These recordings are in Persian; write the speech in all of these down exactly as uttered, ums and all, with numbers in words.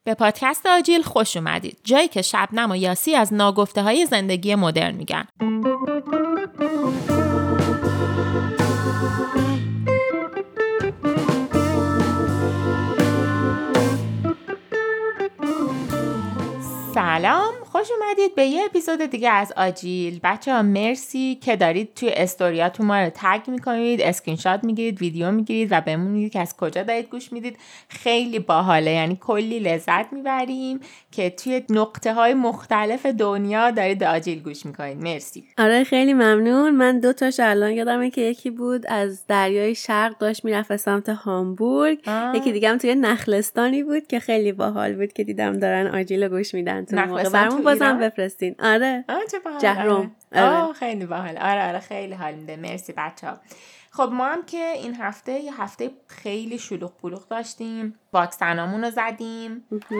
به پادکست آجیل خوش اومدید. جایی که شبنم و یاسی از ناگفته‌های زندگی مدرن میگن. سلام، خوش اومدید به یه اپیزود دیگه از آجیل. بچه ها مرسی که دارید توی استوریاتون ما رو تگ میکنید، اسکرین شات میگیرید، ویدیو میگیرید و بهمون میگید که از کجا دارید گوش میدید. خیلی باحاله، یعنی کلی لذت میبریم که توی نقطه های مختلف دنیا دارید به آجیل گوش میکنید. مرسی. آره خیلی ممنون. من دو تاش الان یادمه که یکی بود از دریای شرق داشت میرفت سمت هامبورگ، آه. یکی دیگه هم توی نخلستانی بود که خیلی باحال بود که دیدم دارن آجیل گوش میدن. تو موقع برامون بازم بفرستین. آره جهرم. آره خیلی باحال. آره آره خیلی حال میده. مرسی بچه‌ها. خب ما هم که این هفته یه هفته خیلی شلوغ پلوغ داشتیم، واکسنامون رو زدیم،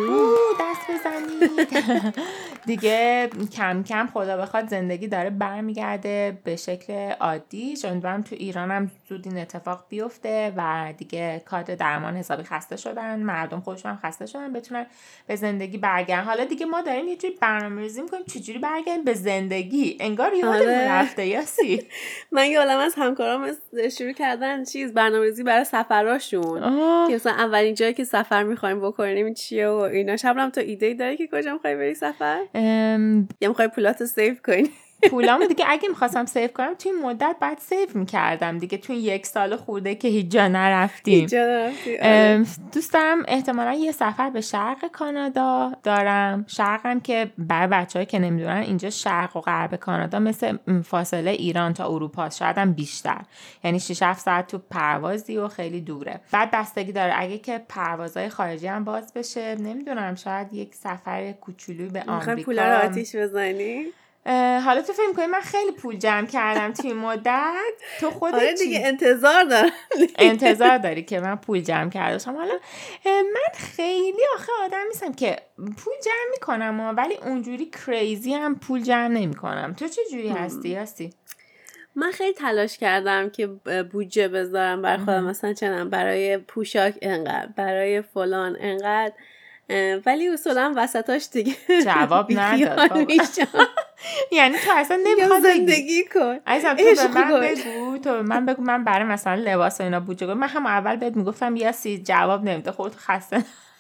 دست بزنید دیگه. کم کم خدا بخواد زندگی داره برمیگرده به شکل عادی. امیدوارم تو ایران هم زود این اتفاق بیفته و دیگه کادر درمان حسابی خسته شدن، مردم خودشون هم خسته شدن، بتونن به زندگی برگردن. حالا دیگه ما داریم یه جوری برنامه‌ریزی می‌کنیم چجوری برگردیم به زندگی. انگار یادمون رفته یاسی. من یه عالمه از همکارام شروع کردن چیز برنامه‌ریزی برای سفراشون که مثلا اولین جایی که سفر می‌خوایم بکنیم چیه و اینا. شبنم تو ایده داری که کجا می‌خوای بری سفر؟ ام... یا می‌خوای پولاتو سیو کنی؟ پولامو دیگه اگه می‌خواستم سیو کنم توی مدت بعد سیو می‌کردم دیگه. توی یک سال خورده که هیچ جا نرفتیم. هیچ جا نرفتیم. دوست دارم احتمالاً یه سفر به شرق کانادا دارم. شرقم که برای بچه‌هایی که نمی‌دونن اینجا شرق و غرب کانادا مثل فاصله ایران تا اروپا، شاید هم بیشتر. یعنی شش هفت ساعت تو پروازی و خیلی دوره. بعد بستگی داره اگه که پروازهای خارجی هم باز بشه، نمی‌دونم شاید یک سفر کوچولویی به آمریکا. می‌خوای پولا رو آتیش بزنی؟ حالا تو فکر کنی من خیلی پول جمع کردم توی مدت؟ تو خودت آره دیگه انتظار دارم. انتظار داری که من پول جمع کردم. حالا من خیلی آخه آدم نیستم که پول جمع میکنم ولی اونجوری کریزی هم پول جمع نمیکنم. تو چه جوری هستی هستی؟ من خیلی تلاش کردم که بودجه بذارم برای خودم، مثلا چنم برای پوشاک انقدر، برای فلان انقدر، ولی اصولا وسطاش دیگه جواب نداد. یعنی تو اصلا نمیخواد زندگی کن. ایزم تو به من بگو، تو به من بگو من برای مثلا لباس و اینا بودجه کنم. من هم اول بهت میگفتم یا سی جواب نمیده، خودت خسته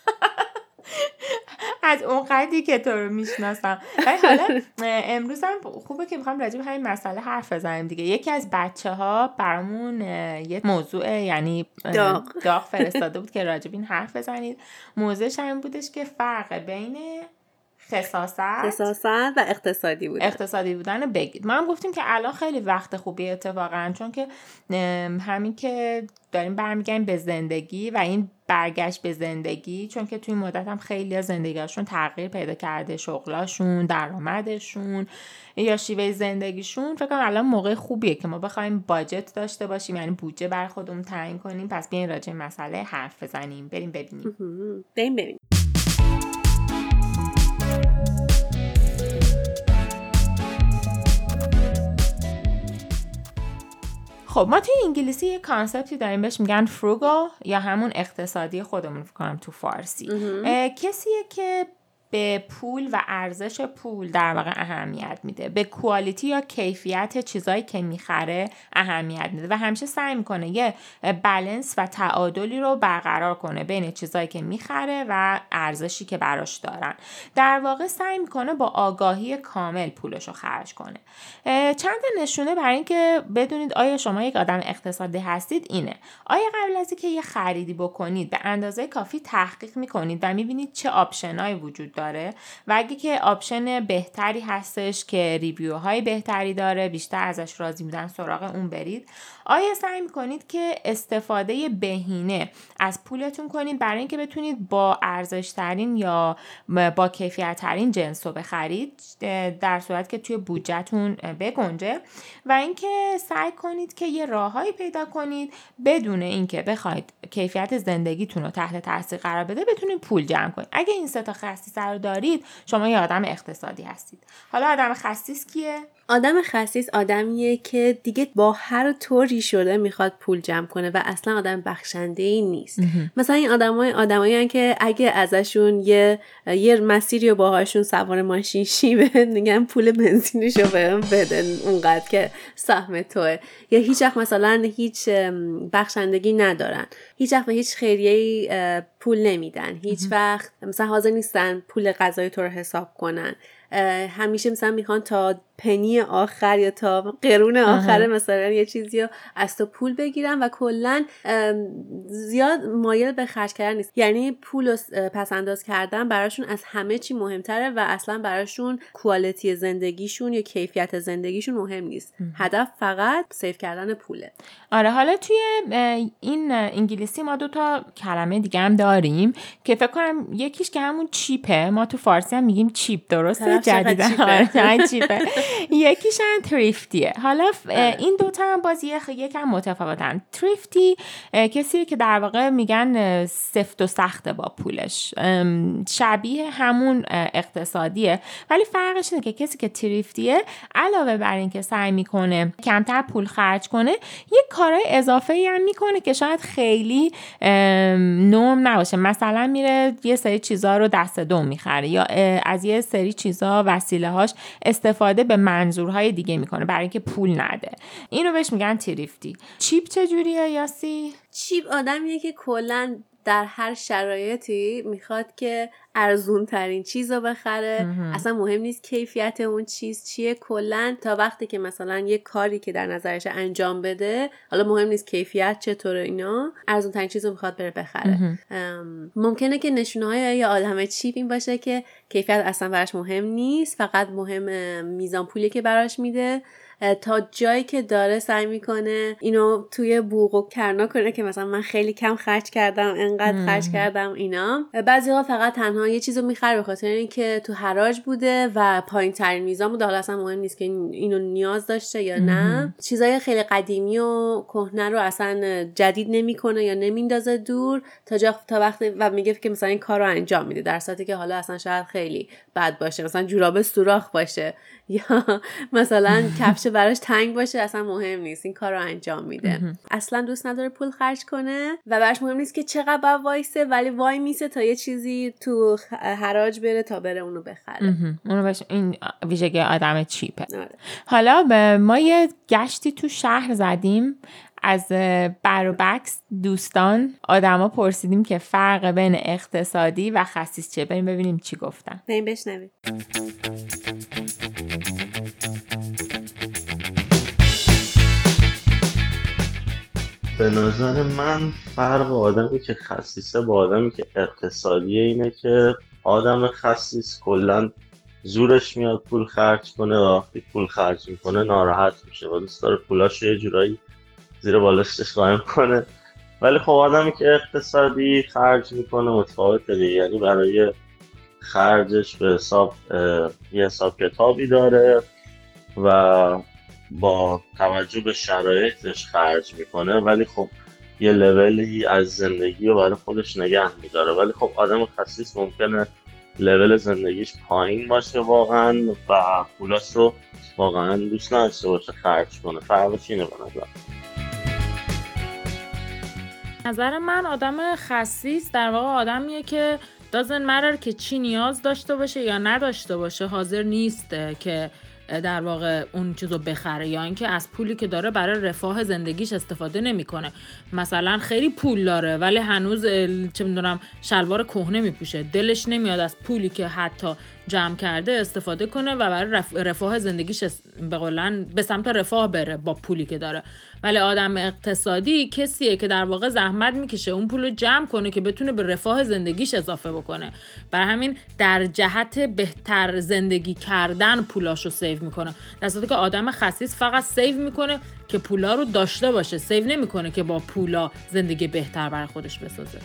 از اون قدری که تو رو میشناسم. ولی حالا امروز هم خوبه که میخوام راجع به همین مسئله حرف بزنیم دیگه. یکی از بچه ها برامون یه موضوع یعنی داغ, داغ فرستاده بود که راجع به این حرف بزنید. موضوعش همین بودش که فرق بین خصاصت خصاصت و اقتصادی بودن اقتصادی بودن بگید. ما هم گفتیم که الان خیلی وقت خوبیه اتفاقا، چون که همین که داریم برمیگردیم به زندگی و این برگشت به زندگی، چون که توی مدت هم خیلی از زندگیشون تغییر پیدا کرده، شغلاشون، درآمدشون یا شیوه زندگیشون. فکر کنم الان موقع خوبیه که ما بخوایم باجت داشته باشیم، یعنی بودجه بر خودمون تعیین کنیم. پس بیاین راجع به مسئله حرف بزنیم. بریم ببینیم. بریم ببینیم. خب ما توی انگلیسی یه کانسپتی داریم بهش میگن فروگال یا همون اقتصادی خودمون فکر کنم تو فارسی. کسیه که به پول و ارزش پول در واقع اهمیت میده، به کوالیتی یا کیفیت چیزایی که میخره اهمیت میده و همیشه سعی میکنه یه بالانس و تعادلی رو برقرار کنه بین چیزایی که میخره و ارزشی که براش دارن. در واقع سعی میکنه با آگاهی کامل پولشو خرج کنه. چند تا نشونه برای این که بدونید آیا شما یک آدم اقتصادی هستید اینه: آیا قبل از اینکه یه خریدی بکنید به اندازه کافی تحقیق میکنید و میبینید چه آپشنایی وجود داره و اگه که آپشن بهتری هستش که ریویوهای بهتری داره، بیشتر ازش راضی بودن سراغ اون برید. آیا سعی میکنید که استفاده بهینه از پولتون کنید برای اینکه بتونید با ارزش ترین یا با کیفیت ترین جنس رو بخرید در صورت که توی بودجهتون بگنجه، و اینکه سعی کنید که یه راههایی پیدا کنید بدون اینکه بخواید کیفیت زندگیتون رو تحت تاثیر قرار بده بتونید پول جمع کنید. اگه این سه تا خصیصه رو دارید شما یه آدم اقتصادی هستید. حالا آدم خسیس کیه؟ آدم خسیس آدمیه که دیگه با هر طوری شده میخواد پول جمع کنه و اصلا آدم بخشنده‌ای نیست. مثلا این آدمای آدمایی که اگه ازشون یه یه مسیری رو باهاشون سوار ماشین شی بهت میگن پول بنزینشو بهم بده اونقدر که سهم توئه، یا هیچ وقت مثلا هیچ بخشندگی ندارن، هیچ وقت به هیچ خیریه‌ای پول نمیدن، هیچ وقت مثلا حاضر نیستن پول غذای تو رو حساب کنن، همیشه مثلا میخوان تا پنی آخر یا تا قرون آخر مثلا یه چیزی رو از تو پول بگیرن و کلن زیاد مایل به خرج کردن نیست. یعنی پول رو پس انداز کردن براشون از همه چی مهمتره و اصلا براشون کوالیتی زندگیشون یا کیفیت زندگیشون مهم نیست. هدف فقط سیو کردن پوله. آره، حالا توی این انگلیسی ما دو تا کلمه دیگه هم داریم که فکر کنم یکیش که همون چیپه، ما تو فارسی هم میگیم چیپ، درسته؟ جدیدن آره چیپه. یکیش هم تریفتیه. حالا این دوتا هم باز یکم متفاوتن. تریفتی کسیه که در واقع میگن سفت و سخته با پولش، شبیه همون اقتصادیه، ولی فرقش اینه که کسی که تریفتیه علاوه بر این که سعی میکنه کمتر پول خرج کنه، یک کارهای اضافه‌ای هم میکنه که شاید خیلی نرم نباشه. مثلا میره یه سری چیزا رو دست دوم میخره یا از یه سری چیزا وسیله هاش استفاده به منظورهای دیگه میکنه برای اینکه پول نده. اینو بهش میگن تریفتی. چیپ چجوریه یاسی؟ چیپ آدمیه که کلاً در هر شرایطی میخواد که ارزون ترین چیز رو بخره. اصلا مهم نیست کیفیت اون چیز چیه، کلن تا وقتی که مثلا یه کاری که در نظرش انجام بده، حالا مهم نیست کیفیت چطوره، اینا ارزون ترین چیز رو میخواد بره بخره. ممکنه که نشونه های یه آدم چیپ این باشه که کیفیت اصلا براش مهم نیست، فقط مهم میزان پولی که براش میده، تا جایی که داره سعی میکنه اینو توی بوق و کرنا کنه که مثلا من خیلی کم خرج کردم، انقدر خرج کردم اینا. بعضی‌ها فقط تنها یه چیزو میخره به خاطر اینکه تو حراج بوده و پایین ترین میزان بوده، حالا اصلا مهم نیست که اینو نیاز داشته یا نه. چیزای خیلی قدیمی و کهنه رو اصلا جدید نمیکنه یا نمیندازه دور تا جا تا وقتی و میگه که مثلا این کارو انجام میده، در صورتی که حالا اصلا شاید خیلی بد باشه، مثلا جوراب سوراخ باشه یا مثلا کفش براش تنگ باشه، اصلا مهم نیست، این کار رو انجام میده. اصلا دوست نداره پول خرج کنه و براش مهم نیست که چقدر وایسه، ولی وای میسه تا یه چیزی تو حراج بره تا بره اونو بخره. اونو باشه. این ویژگی آدم چیپه. حالا ما یه گشتی تو شهر زدیم، از بر و بکس دوستان آدما پرسیدیم که فرق بین اقتصادی و خسیس چیه. بریم ببینیم چی گفتن. بریم بشنویم. به نظر من فرق آدمی که خسیسه با آدمی که اقتصادیه اینه که آدم خسیس کلن زورش میاد پول خرج کنه و وقتی پول خرج میکنه ناراحت میشه و دوست داره پولاش یه جورایی زیر بالشتش قایم کنه. ولی خب آدمی که اقتصادی خرج میکنه متفاوته دیگه، یعنی برای خرجش به حساب یه حساب کتابی داره و با توجه به شرایطش خرج میکنه، ولی خب یه لولی از زندگی رو برای خودش نگه میداره. ولی خب آدم خسیس ممکنه لول زندگیش پایین باشه واقعا و پولاش رو واقعا دوست نداشته باشه خرج کنه. فرقش اینه به نظر نظر من آدم خسیس در واقع آدمیه که doesn't matter که چی نیاز داشته باشه یا نداشته باشه، حاضر نیست که در واقع اون چیزو بخره یا اینکه از پولی که داره برای رفاه زندگیش استفاده نمیکنه. مثلا خیلی پول داره ولی هنوز چه میدونم شلوار کهنه میپوشه، دلش نمیاد از پولی که حتی جمع کرده استفاده کنه و برای رف... رفاه زندگیش به قولن به سمت رفاه بره با پولی که داره. ولی آدم اقتصادی کسیه که در واقع زحمت میکشه اون پولو جمع کنه که بتونه به رفاه زندگیش اضافه بکنه. برای همین در جهت بهتر زندگی کردن پولاشو سیو میکنه، در صورتی که آدم خسیس فقط سیو میکنه که پولا رو داشته باشه، سیو نمیکنه که با پولا زندگی بهتر برای خودش بسازه.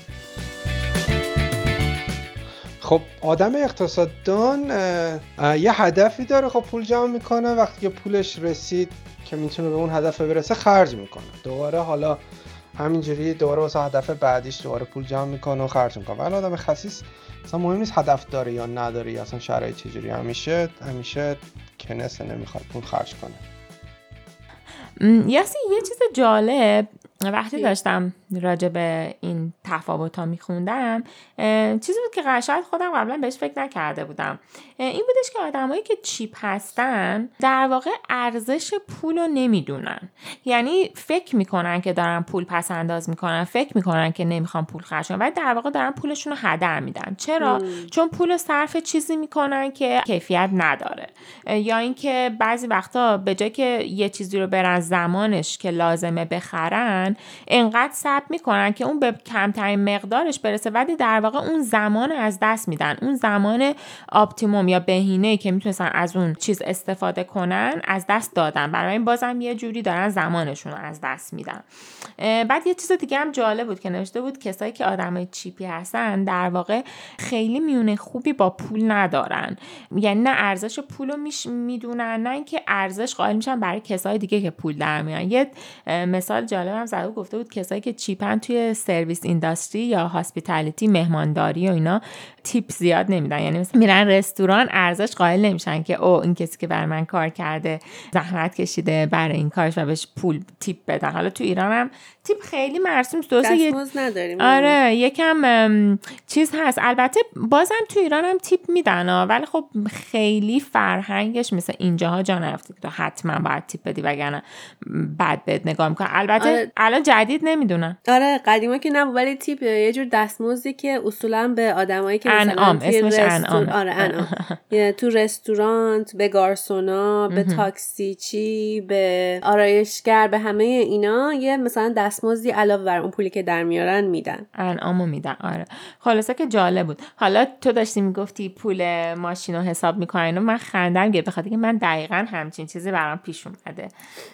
خب آدم اقتصاددان یه هدفی داره، خب پول جمع میکنه، وقتی که پولش رسید که میتونه به اون هدف برسه خرج میکنه، دوباره حالا همینجوری دوباره واسه هدف بعدیش دوباره پول جمع میکنه و خرج میکنه. ولی آدم خسیس اصلا مهم نیست هدف داره یا نداره یا اصلا شرایط چجوری، همیشه همیشه کنسه نمیخواد پول خرج کنه. یاسی یه چیز جالب وقتی داشتم راجع به این تفاوت‌ها میخوندم، چیزی بود که شاید خودم قبلا بهش فکر نکرده بودم. این بودش که آدمایی که چیپ هستن در واقع ارزش پول رو نمیدونن. یعنی فکر میکنن که دارن پول پس انداز میکنن، فکر میکنن که نمیخوان پول خرج کنن، ولی در واقع دارن پولشون رو هدر میدن. چرا؟ مم. چون پول صرف چیزی میکنن که کیفیت نداره، یا اینکه بعضی وقتا به جای که یه چیزی رو برن زمانش که لازمه بخرن، انقدر صبر میکنن که اون به کمترین مقدارش برسه، ولی در واقع اون زمان از دست میدن. اون زمان اپتیموم یا بهینه‌ای که میتونستن از اون چیز استفاده کنن از دست دادن، برای این بازم یه جوری دارن زمانشون رو از دست میدن. بعد یه چیز دیگه هم جالب بود که نوشته بود کسایی که آدمای چیپی هستن در واقع خیلی میونه خوبی با پول ندارن. یعنی نه ارزش پولو میش میدونن، نه اینکه ارزش قائل میشن برای کسای دیگه که پول در میارن. یه مثال جالب هم زده گفته بود کسایی که چیپن توی سرویس اینداستری یا هاسپیتالیتی، مهمانداری و اینا، تیپ زیاد نمیدن. یعنی مثلا میرن رستوران ارزش قائل نمیشن که او این کسی که برای من کار کرده زحمت کشیده برای این کارش و بهش پول تیپ بدن. حالا تو ایران هم تیپ خیلی مرسوم دستمزد نداریم. آره یکم چیز هست. البته بازم تو ایران هم تیپ میدن ها، ولی خب خیلی فرهنگش مثل اینجاها جا نرفته که تو حتما باید تیپ بدی وگرنه بد بد نگاه میکنن. البته آره. الان جدید نمیدونن. آره قدیما که نبود، ولی تیپ یه جور دستمزدی که اصولا به آدمایی که انعام، اسمش انعام. آره انعام. یعنی تو رستوران، به گارسونا، به تاکسی چی، به آرایشگر، به همه اینا یه مثلا دستمزدی علاوه بر اون پولی که در میارن میدن. انعامو میدن. آره خلاصه که جالب بود. حالا تو داشتی میگفتی پول ماشین رو حساب میکنن و من خندم گرفت، بخاطر اینکه من دقیقاً همچین چیزی برام پیش اومده.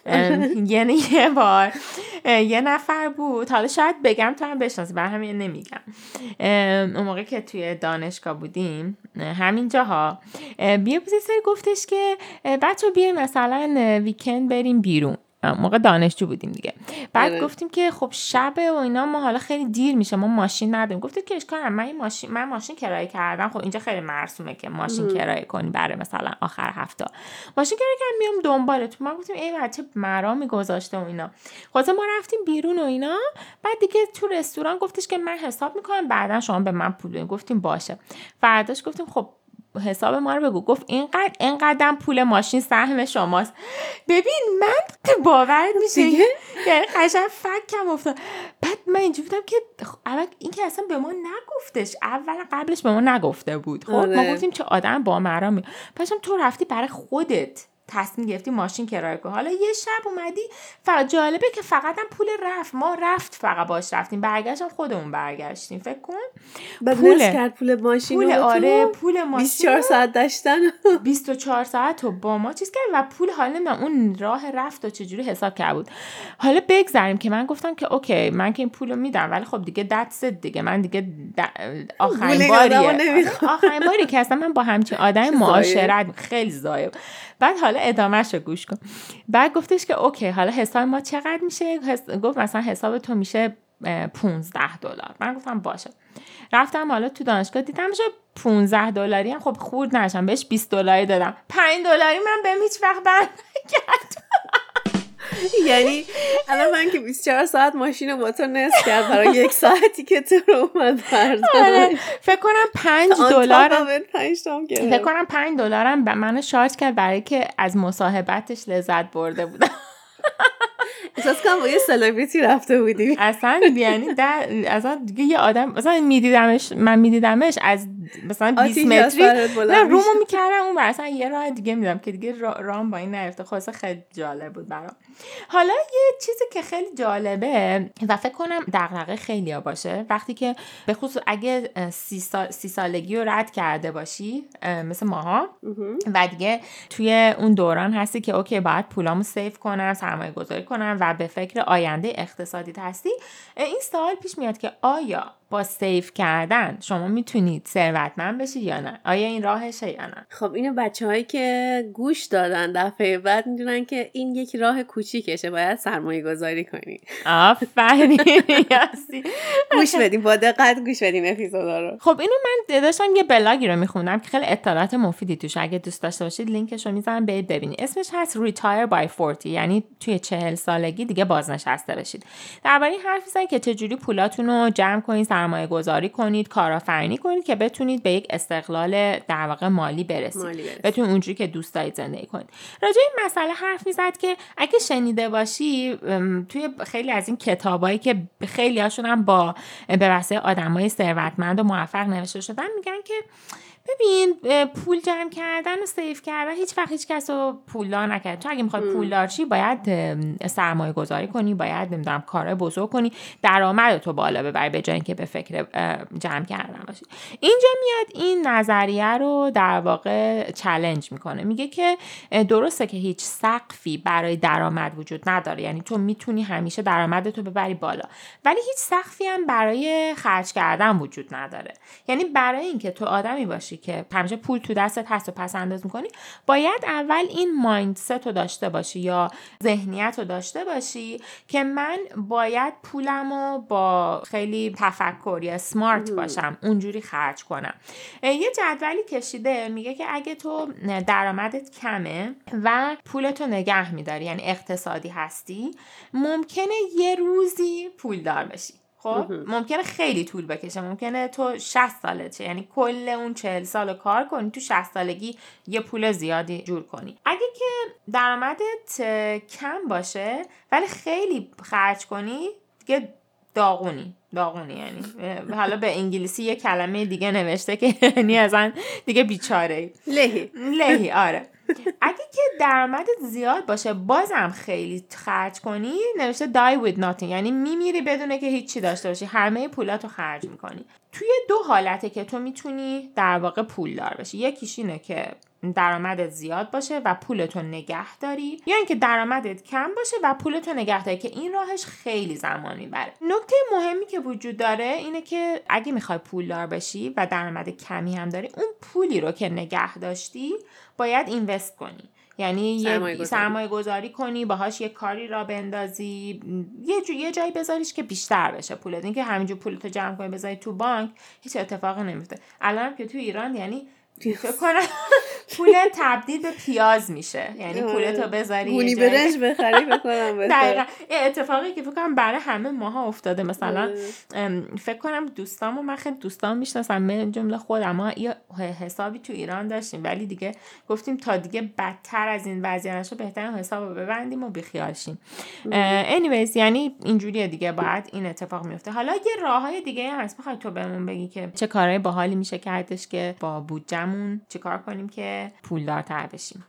یعنی یه بار یه نفر بود، حالا شاید بگم تو هم بشناسی، برای همین نمیگم. اون موقع که توی دانشگاه بودیم همین جاها، بیا بزی سری گفتش که بچه بیایم مثلا ویکند بریم بیرون. موقع دانشجو بودیم دیگه. بعد اره. گفتیم که خب شبه و اینا، ما حالا خیلی دیر میشه، ما ماشین نداریم. گفتیم که اشکال من ماشین من ماشین کرایه کردم. خب اینجا خیلی مرسومه که ماشین کرایه کنی برای مثلا آخر هفته. ماشین کرایه کردم میام دنبالت. ما گفتیم ای بچه مرامی گذاشته و اینا. خلاص ما رفتیم بیرون و اینا. بعد دیگه تو رستوران گفتش که من حساب میکنم بعدا شما به من پول بدین. گفتیم باشه. فرداش گفتیم خب حساب ما رو بگو. گفت اینقدر اینقدر پول ماشین سهم شماست. ببین من باورت میشه، یعنی قشنگ فکم افتاد. بعد من اینجوری بودم که اول این که اصلا به ما نگفتش، اولا قبلش به ما نگفته بود. خب آره. ما گفتیم چه آدم با مرامی. پسم تو رفتی برای خودت تصمیم گرفتی ماشین کرایه کنی. حالا یه شب اومدی، فقط جالبه که فقط هم پول رفت، ما رفت فقط باش رفتیم، برگشتم خودمون برگشتیم. فکر کن پول کرد پول ماشین پول آره پول ماشین بیست و چهار ساعت داشتن بیست و چهار ساعت رو با ما چیز کرد و پول حالا نمیدونم اون راه رفت و چجوری حساب کرده بود. حالا بگذاریم که من گفتم که اوکی من که این پولو میدم، ولی خب دیگه دتس دیگه من دیگه آخرین باریه آخرین باری که اصلا من با همچین آدم معاشرت خیلی زایب. بعد حالا ادامهش رو گوش کن. بعد گفتش که اوکی حالا حساب ما چقدر میشه؟ گفت مثلا حساب تو میشه پونزده دلار. من گفتم باشه. رفتم حالا تو دانشگاه دیدم میشه پونزده دلاری هم خب خورد نشم، بهش بیست دلاری دادم. پنج دلاری من بهم هیچ وقت برنگرد. یعنی الان من که بیست و چهار ساعت ماشین رو با تو نصف کرد برای یک ساعتی که تو رو اومد بردن. فکر کنم پنج دلار فکر کنم پنج دلارم به من شارژ کرد برای که از مصاحبتش لذت برده بودم. احساس کنم با یه سلبریتی رفته بودی اصلا. یعنی در اصلا دیگه یه آدم مثلا میدیدمش من میدیدمش از مثلا بیست متری نه رومو میکردم اون مثلا یه راه دیگه میدم که دیگه رام با این نرفته. خلاص خیلی جالب بود برام. حالا یه چیزی که خیلی جالبه و فکر کنم دغدغه خیلیا باشه وقتی که به خصوص اگه سی, سال، سی سالگی رو رد کرده باشی مثل ماها و دیگه توی اون دوران هستی که اوکی باید پولامو سیو کنم، سرمایه گذاری کنم و به فکر آینده اقتصادی هستی، این سوال پیش میاد که آیا با سیف کردن شما میتونید ثروتمند بشید یا نه؟ آیا این راهشه یا نه؟ خب اینو بچه‌هایی که گوش دادن دفعه بعد میدونن که این یک راه کوچیکشه، باید سرمایه گذاری کنی. آفرین یاسی. گوش بدین، با دقت گوش بدین اپیزودا رو. خب اینو من داشتم یه بلاگی رو میخوندم که خیلی اطلاعات مفیدی توش، اگه دوست داشته باشید لینکش رو میذارم برید ببینید. اسمش هست Retire by چهل، یعنی توی چهل سالگی دیگه بازنشسته بشید. درباره این حرف میزنه که چجوری پولاتون رو جمع کنید، سرمایه گذاری کنید، کارآفرینی کنید که بتونید به یک استقلال در واقع مالی برسید. مالی برسید. بتونید اونجوری که دوست دارید زندگی کنید. راجع این مسئله حرف میزد که اگه شنیده باشی توی خیلی از این کتابایی که خیلی هاشون هم با به واسطه آدمای ثروتمند و موفق نوشته شدن میگن که ببین پول جمع کردن و سیف کردن هیچ وقت هیچ کس رو پولدار نکرد. تو اگه میخوای پولدار شی باید سرمایه گذاری کنی، باید نمیدونم کارهای بزرگ کنی، درآمدت رو بالا ببری به جای اینکه به فکر جمع کردن باشی. اینجا میاد این نظریه رو در واقع چالش میکنه، میگه که درسته که هیچ سقفی برای درآمد وجود نداره، یعنی تو میتونی همیشه درآمدت رو ببری بالا، ولی هیچ سقفی هم برای خرج کردن وجود نداره. یعنی برای اینکه تو آدمی باشی که همیشه پول تو دستت هست و پس انداز میکنی، باید اول این مایندست رو داشته باشی یا ذهنیت رو داشته باشی که من باید پولمو با خیلی تفکر یا سمارت باشم اونجوری خرج کنم. یه جدولی کشیده میگه که اگه تو درآمدت کمه و پولتو نگه میداری، یعنی اقتصادی هستی، ممکنه یه روزی پولدار بشی. خب ممکنه خیلی طول بکشه، ممکنه تو شصت سالته، یعنی کل اون چهل سال کار کنی تو شصت سالگی یه پول زیادی جور کنی. اگه که درآمدت کم باشه ولی خیلی خرج کنی دیگه داغونی داغونی یعنی حالا به انگلیسی یه کلمه دیگه نوشته که یعنی ازن دیگه بیچاره لهی لهی آره. اگه که درآمدت زیاد باشه بازم خیلی خرج کنی، نوشته die with nothing، یعنی میمیری بدونه که هیچی داشته باشی، همه پولاتو خرج میکنی. توی دو حالته که تو میتونی در واقع پولدار بشی، یکیش اینه که درآمدت زیاد باشه و پولتو نگه داری، یا اینکه درآمدت کم باشه و پولتو نگه داری، که این راهش خیلی زمان میبره. نکته مهمی که وجود داره اینه که اگه میخوای پولدار بشی و درآمد کمی هم داری، اون پولی رو که نگه داشتی باید اینوست کنی، یعنی یه سرمایه گذاری کنی، باهاش یه کاری را بندازی، یه جو یه جایی بذاریش که بیشتر بشه پولت. این که همینجور پولتو جمع کنی بذاری تو بانک هیچ اتفاقی نمیفته. الان که تو ایران یعنی فکر کنم پول تبدیل به پیاز میشه، یعنی پولتو بذاری گونی برنج بخری بکنم. دقیقاً این اتفاقی که فکر کنم برای همه ماها افتاده. مثلا فکر کنم دوستامو، من خیلی دوستام میشناسم من جمله خودم، ما یه حسابی تو ایران داشتیم ولی دیگه گفتیم تا دیگه بدتر از این وضعیت نشه بهتره حسابو ببندیم و بیخیال شیم. anyways یعنی اینجوریه دیگه، باید این اتفاق میفته. حالا یه راههای دیگه هم هست، میخوای تو بهمون بگی که چه کارهای باحالی میشه کردش که با بودجمون چیکار کنیم که پولدارتر بشیم؟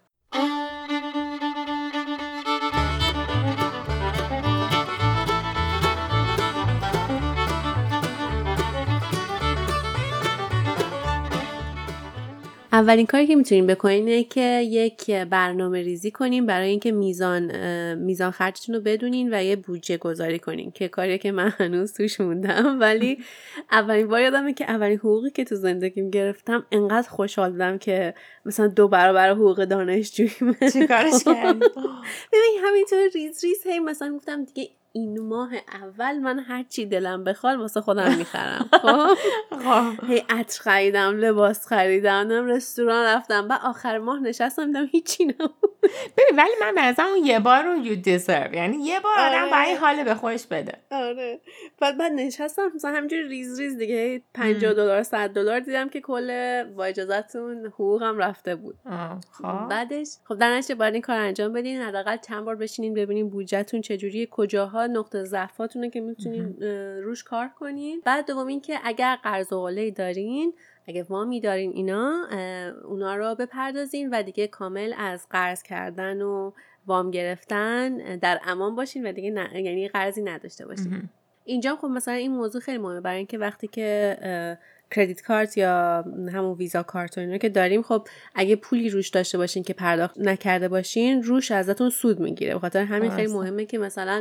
اولین کاری که میتونیم بکنیم اینه که یک برنامه ریزی کنیم برای اینکه میزان میزان خرجتون رو بدونین و یه بودجه گذاری کنین، که کاریه که من هنوز توش موندم. ولی اولین بار یادمه که اولین حقوقی که تو زندگیم گرفتم انقدر خوشحال بودم که مثلا دو برابر حقوق دانشجویی. چیکارش کردی؟ ببین همینطور ریز ریز هی مثلا گفتم دیگه این ماه اول من هر چی دلم بخواد واسه خودم میخرم. خب هی عطر خریدم، لباس خریدم، رستوران رفتم، بعد آخر ماه نشستم دیدم هیچی نبود. ببین ولی من مثلا اون یه بار رو you deserve، یعنی یه بار آدم آره. برای حال به خودش بده. آره. بعد بعد نشستم مثلا همینجوری ریز ریز دیگه پنجاه دلار صد دلار دیدم که کل با اجازهتون حقوقم رفته بود. خب بعدش خب در نتیجه باید این کار انجام بدین، حداقل چند بار بشینین ببینین بودجهتون چجوریه، کجاها نقطه ضعفاتونه که میتونین روش کار کنین. بعد دوم این که اگر قرض و قله‌ای دارین، اگه وامی دارین، اینا اونا رو بپردازین و دیگه کامل از قرض کردن و وام گرفتن در امان باشین و دیگه نه، یعنی قرضی نداشته باشین. اینجا خب مثلا این موضوع خیلی مهمه برای اینکه وقتی که کردیت کارت یا همون ویزا کارت و اینا که داریم، خب اگه پولی روش داشته باشین که پرداخت نکرده باشین روش ازتون سود میگیره. بخاطر همین خیلی مهمه که مثلا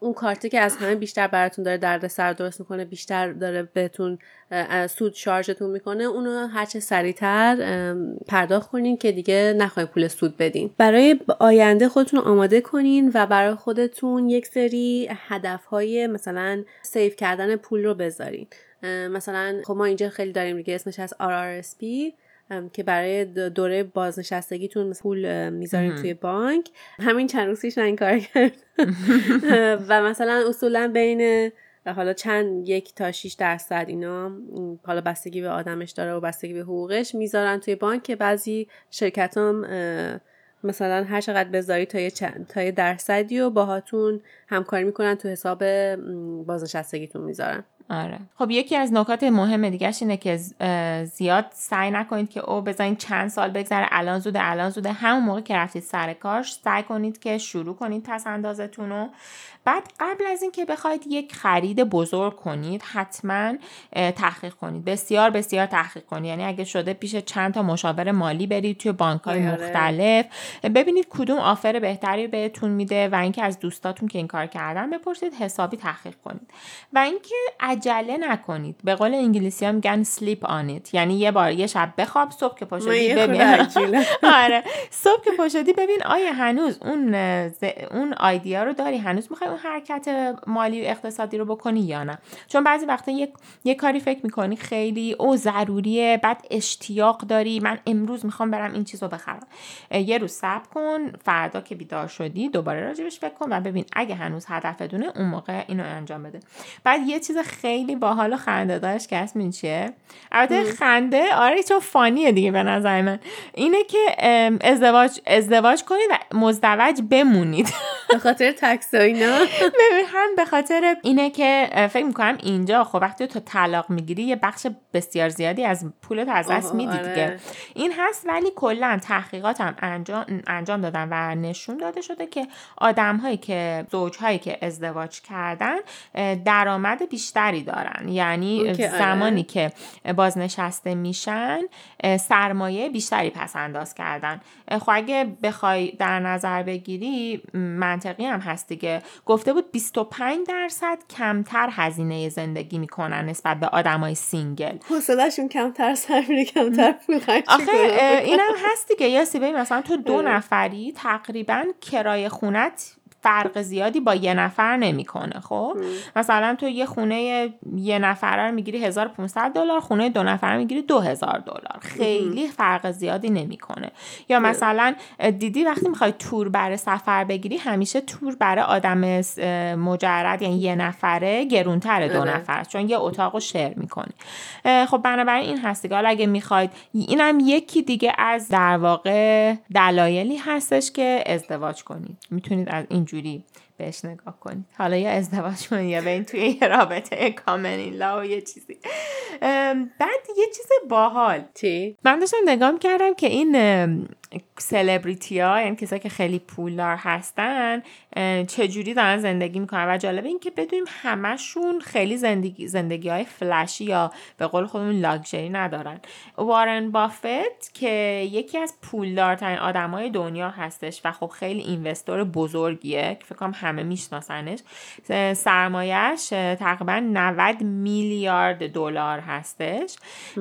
اون کارتی که از همه بیشتر براتون داره دردسر درست میکنه، بیشتر داره بهتون سود شارژتون میکنه، اونو هرچه سریعتر پرداخت کنین که دیگه نخواهید پول سود بدین. برای آینده خودتون آماده کنین و برای خودتون یک سری هدفهای مثلا سیو کردن پول رو بذارین. مثلا خب ما اینجا خیلی داریم دیگه، اسمش از آر آر اس پی که برای دوره بازنشستگیتون پول میذاریم توی بانک. همین چند روز پیش من این کار کردم و مثلا اصولا بین حالا چند یک تا شش درصد اینا، حالا بستگی به آدمش داره و بستگی به حقوقش، میذارن توی بانک که بعضی شرکتام مثلا هر چقدر بذاری تا یه تا یه درصدی و باهاتون همکاری میکنن تو حساب بازنشستگیتون میذارن. آره. خب یکی از نکات مهم دیگه‌ش اینه که زیاد سعی نکنید که او بذارین چند سال بگذره، الان زوده الان زوده. همون موقع که رفتید سر کار سعی کنید که شروع کنید پس اندازتون رو. بعد قبل از این که بخواید یک خرید بزرگ کنید حتما تحقیق کنید، بسیار بسیار تحقیق کنید. یعنی اگه شده پیش چند تا مشاور مالی برید توی بانک‌های مختلف ببینید کدوم آفر بهتری بهتون میده و اینکه از دوستاتون که این کار کردن بپرسید، حسابی تحقیق کنید. و اینکه عجله نکنید. به قول انگلیسی‌ها میگن sleep on it، یعنی یه بار یه شب بخواب، صبح که پاشدی ببین آره صبح که پاشدی ببین آیا هنوز اون اون ایده رو داری، هنوز میخوای اون حرکت مالی و اقتصادی رو بکنی یا نه. چون بعضی وقتا یک یه کاری فکر میکنی خیلی او ضروریه، بعد اشتیاق داری، من امروز میخوام برم این چیزو بخرم. یه روز صبر کن، فردا که بیدار شدی دوباره راجبش فکر کن و ببین اگه هنوز هدفتونه اون موقع اینو انجام بده. بعد یه چیز خیلی باحال و خنده دارش که اسم این چیه؟ البته خنده آره چون فانیه دیگه به نظر من، اینه که ازدواج ازدواج کنید و مزدوج بمونید به خاطر تکس و اینا. ببین هم به خاطر اینه که فکر میکنم اینجا خب وقتی تو طلاق میگیری یه بخش بسیار زیادی از پولت از دست میدی دیگه. این هست، ولی کلا تحقیقات هم انجام انجام دادن و نشون داده شده که آدم‌هایی که زوج‌هایی که ازدواج کردن درآمد بیشتری دارن. یعنی زمانی که بازنشسته میشن سرمایه بیشتری پس انداز کردن. خب اگه بخوای در نظر بگیری منطقی هم هست دیگه. گفته بود بیست و پنج درصد کمتر هزینه زندگی میکنن نسبت به آدمای سینگل. حوصله‌شون کمتر سر میره، کمتر پول خرج کنن. آخه اینم هست دیگه. یا سیبی مثلا تو دو نفری تقریبا کرایه خونت فرق زیادی با یه نفر نمیکنه. خب مثلا تو یه خونه یه نفره رو میگیری هزار و پانصد دلار، خونه دو نفره میگیری دو هزار دلار، خیلی فرق زیادی نمیکنه. یا مثلا دیدی وقتی میخوای تور برای سفر بگیری همیشه تور برای آدم مجرد یعنی یه نفره گرونتره دو نفر، چون یه اتاقو شیر میکنی. خب بنابراین این هست دیگه. حالا اگه میخواید، اینم یکی دیگه از در واقع دلایلی هستش که ازدواج کنید. میتونید از این جوری بهش نگاه کنید. حالا یا ازدواج کنید یا برید توی یه رابطه کامن این لا و یه چیزی. بعد یه چیز باحال چی؟ من داشتم نگاه کردم که این سلبریتی ها، یعنی کسایی که خیلی پولدار هستن چجوری دارن زندگی میکنن و جالبه این که بدونیم همشون خیلی زندگی زندگی های فلشی یا به قول خودمون لاکچری ندارن. وارن بافت که یکی از پولدارترین آدمای دنیا هستش و خب خیلی اینوستور بزرگیه که فکر کنم همه میشناسنش، سرمایه‌اش تقریبا نود میلیارد دلار هستش.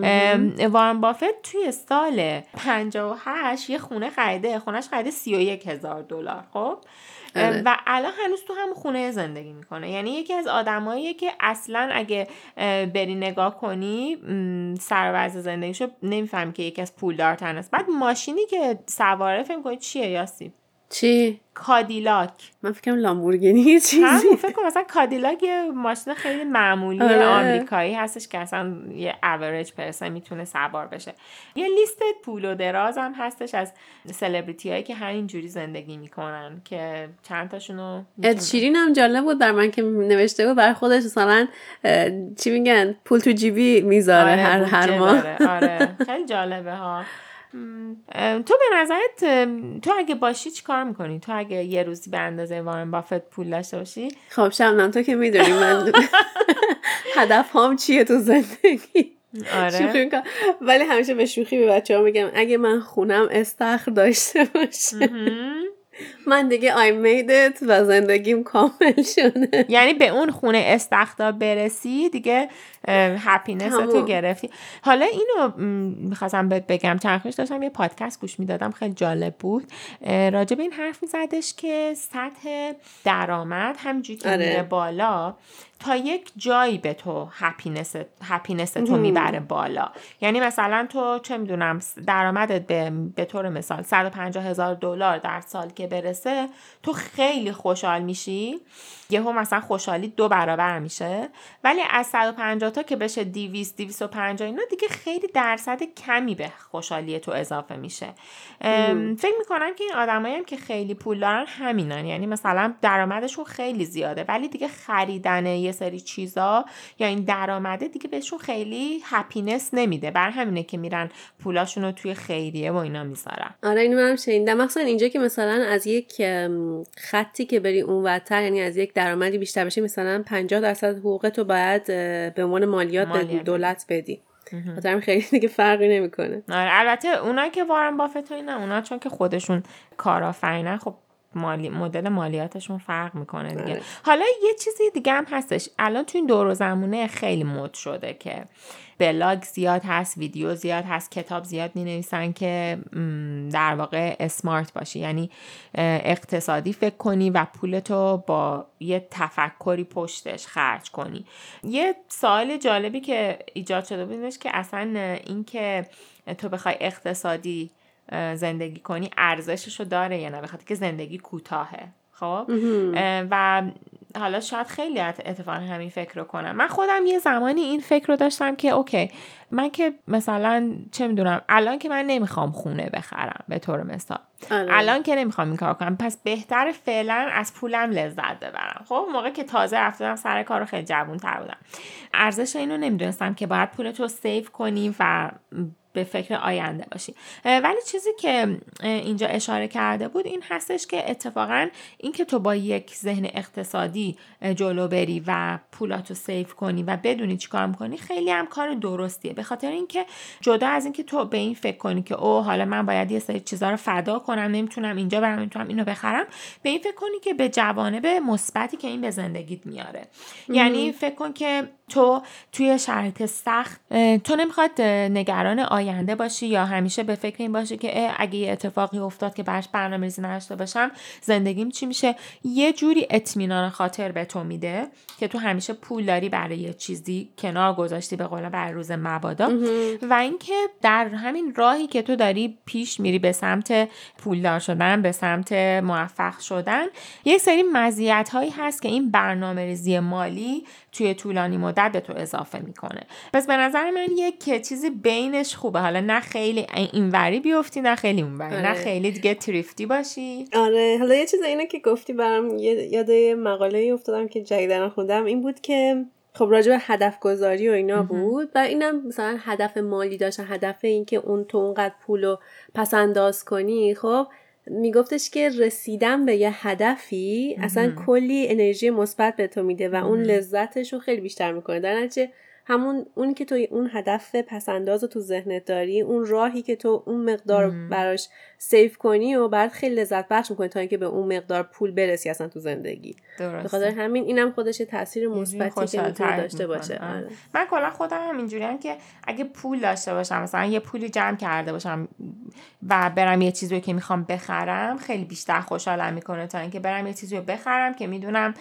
وارن بافت توی سال پنجاه و هشت یه خونه خریده، خونهش خریده سی و یک هزار دلار. خب و الان هنوز تو هم خونه زندگی میکنه. یعنی یکی از آدماییه که اصلا اگه بری نگاه کنی سر وضع زندگیشو نمیفهمی که یکی از پولدارترین است. بعد ماشینی که سواره فکر کنی چیه یاسی؟ چی؟ کادیلاک. من فکرم لامبورگینی چیزی. همون فکر کنم مثلا کادیلاک یه ماشین خیلی معمولی آره. آمریکایی هستش که اصلا یه اوریج پرسن میتونه سوار بشه. یه لیست پول و دراز هم هستش از سلبریتی هایی که همین جوری زندگی میکنن که چند تاشونو اد شیرین هم جالب بود بر من که نوشته بود برای خودش مثلا چی میگن پول تو جیبی میذاره آره هر هر ماه. آره خیلی جالبه ها. تو به نظرت تو اگه باشی چی کار میکنی؟ تو اگه یه روزی به اندازه وارن بافت پول داشته باشی؟ خب شبنم تو که میدونی من هدف هم چیه تو زندگی. آره. شوخی میکنم ولی همیشه به شوخی به بچه ها میگم اگه من خونم استخر داشته باشه من دیگه I made it و زندگیم کامل شده. یعنی به اون خونه استخدام برسی دیگه هپینس تو گرفتی. حالا اینو میخواستم بهت بگم، چند روز داشتم یه پادکست گوش میدادم خیلی جالب بود، راجع به این حرف میزدش که سطح درآمد همینجوری که میره بالا تا یک جایی به تو هپینس هپینس تو میبره بالا. یعنی مثلا تو چه میدونم درآمدت به به طور مثال صد و پنجاه هزار دلار در سال که برسه تو خیلی خوشحال میشی، یهو مثلا خوشحالی دو برابر میشه. ولی از صد و پنجاه تا که بشه دویست دویست و پنجاه اینا دیگه خیلی درصد کمی به خوشحالی تو اضافه میشه. فکر میکنم که این آدمایی هم که خیلی پول دارن همینن، یعنی مثلا درآمدشون خیلی زیاده ولی دیگه خریدن یه سری چیزا یا این درآمده دیگه بهشون خیلی هپینس نمیده، بر همینه که میرن پولاشون رو توی خیریه و اینا میذارن. آره اینو منم شنیدم، مثلا اینجا که مثلا از یک خطی که بری اونورتر، یعنی از یک درآمدی بیشتر بشه، مثلا پنجاه درصد حقوق تو باید به عنوان مالیات به دولت بدی. خاطرم خیلی دیگه فرقی نمیکنه. آره البته اونایی که وارن بافت و اینا، اونا چون که خودشون کارآفرینن خب مالی مدل مالیاتشون فرق میکنه دیگه. آره. حالا یه چیزی دیگه هم هستش، الان تو این دور و زمونه خیلی مد شده که بلاگ زیاد هست، ویدیو زیاد هست، کتاب زیاد می‌نویسن که در واقع اسمارت باشی، یعنی اقتصادی فکر کنی و پولتو با یه تفکری پشتش خرج کنی. یه سوال جالبی که ایجاد شده بود اینش که اصلا این که تو بخوای اقتصادی زندگی کنی ارزششو داره یا نه، بخاطر که زندگی کوتاهه. خب و حالا شاید خیلی اتفاقا همین فکر رو کنم. من خودم یه زمانی این فکر رو داشتم که اوکی من که مثلا چه میدونم الان که من نمیخوام خونه بخرم به طور مثال، آره. الان که نمیخوام این کار کنم، پس بهتر فعلا از پولم لذت ببرم. خب موقع که تازه رفتم سر کار خیلی جوان‌تر بودم، ارزش اینو نمیدونستم که باید پولتو سیو کنی و به فکر آینده باشی. ولی چیزی که اینجا اشاره کرده بود این هستش که اتفاقا این که تو با یک ذهن اقتصادی جلو بری و پولاتو سیو کنی و بدونی چی کار میکنی خیلی هم کار درستیه، به خاطر اینکه جدا از اینکه تو به این فکر کنی که اوه حالا من باید یه سری چیزا رو فدا کنم، نمیتونم اینجا برم، نمیتونم اینو بخرم، به این فکر کنی که به جوانب مثبتی که این به زندگیت میاره. یعنی فکر کن که تو توی شرایط سخت تو نمیخواد نگران آینده باشی یا همیشه به فکر این باشی که اگه یه اتفاقی افتاد که براش برنامه‌ریزی نداشته باشم زندگیم چی میشه. یه جوری اطمینان خاطر به تو میده که تو همیشه پول داری برای یه چیزی کنار گذاشتی، به قول برای روز مبادا. و اینکه در همین راهی که تو داری پیش میری به سمت پولدار شدن، به سمت موفق شدن، یک سری مزیت‌هایی هست که این برنامه‌ریزی مالی توی طولانی مدت به تو اضافه میکنه. پس به نظر من یک چیزی بینش خوبه، حالا نه خیلی اینوری بیفتی نه خیلی اونوری، آره. نه خیلی دیگه تریفتی باشی. آره حالا یه چیز اینه که گفتی برام یاد یه مقاله افتادم که جدیدن خوندم، این بود که خب راجع به هدف گذاری و اینا بود و اینم مثلا هدف مالی داشتن، هدف این که اون تو اونقدر پولو پس انداز کنی. خب میگفتش که رسیدن به یه هدفی اصلا کلی انرژی مثبت به تو میده و اون لذتش رو خیلی بیشتر میکنه. در نتیجه همون اون که تو اون هدف پسنداز رو تو ذهنت داری، اون راهی که تو اون مقدار براش سیو کنی و بعد خیلی لذت بخش میکنه تا اینکه به اون مقدار پول برسی اصلا تو زندگی. به خاطر همین اینم خودش تاثیر مثبتی که میتونه داشته باشه. آره. من کلا خودم هم اینجوریم که اگه پول داشته باشم، مثلا یه پولی جمع کرده باشم و برم یه چیزی که میخوام بخرم، خیلی بیشتر خوشحالم میکنه تا اینکه برم یه چیزی رو بخرم که میدونم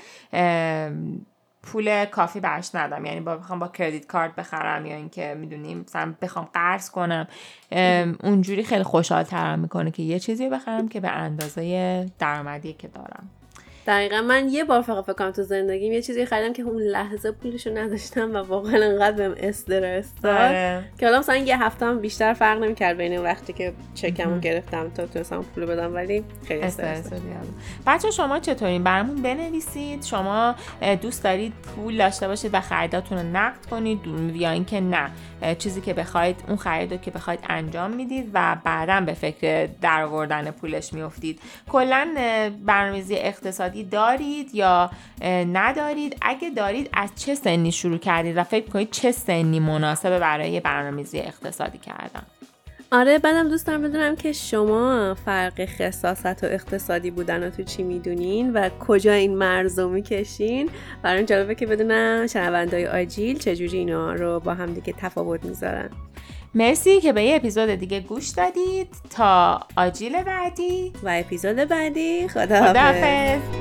پول کافی براش ندم، یعنی با بخوام با کردیت کارت بخرم یا اینکه میدونیم مثلا بخوام قرض کنم، اونجوری خیلی خوشحال‌ترم میکنه که یه چیزی بخرم که به اندازه درآمدی که دارم. دقیقا من یه بار فقط فکر کنم تو زندگیم یه چیزی خریدم که اون لحظه پولشو نداشتم و واقعا انقدر بهم استرس داد که حالا مثلا یه هفته هم بیشتر فرق نمی‌کرد بین وقتی که چکمو گرفتم تا تونستم پولو بدم، ولی خیلی استرس داد. بچه شما چطورین؟ برامون بنویسید شما دوست دارید پول داشته باشید و خریداتون رو نقد کنید یا اینکه نه چیزی که بخواید اون خریدو که بخواید انجام میدید و بعداً به فکر درآوردن پولش میافتید. کلاً برنامه‌ریزی اقتصادی دارید یا ندارید؟ اگه دارید از چه سنی شروع کردید و فکر کنید چه سنی مناسبه برای برنامه‌ریزی اقتصادی کردن؟ آره بعدم دوست دارم بدونم که شما فرق خصاصت و اقتصادی بودن رو تو چی میدونین و کجا این مرز رو میکشین. برام جالبه که بدونم شنونده‌های آجیل چجوری اینا رو با هم دیگه تفاوت میذارن. مرسی که به یه اپیزود دیگه گوش دادید. تا آجیل بعدی و اپیزود بعدی خداحافظ. خداحافظ.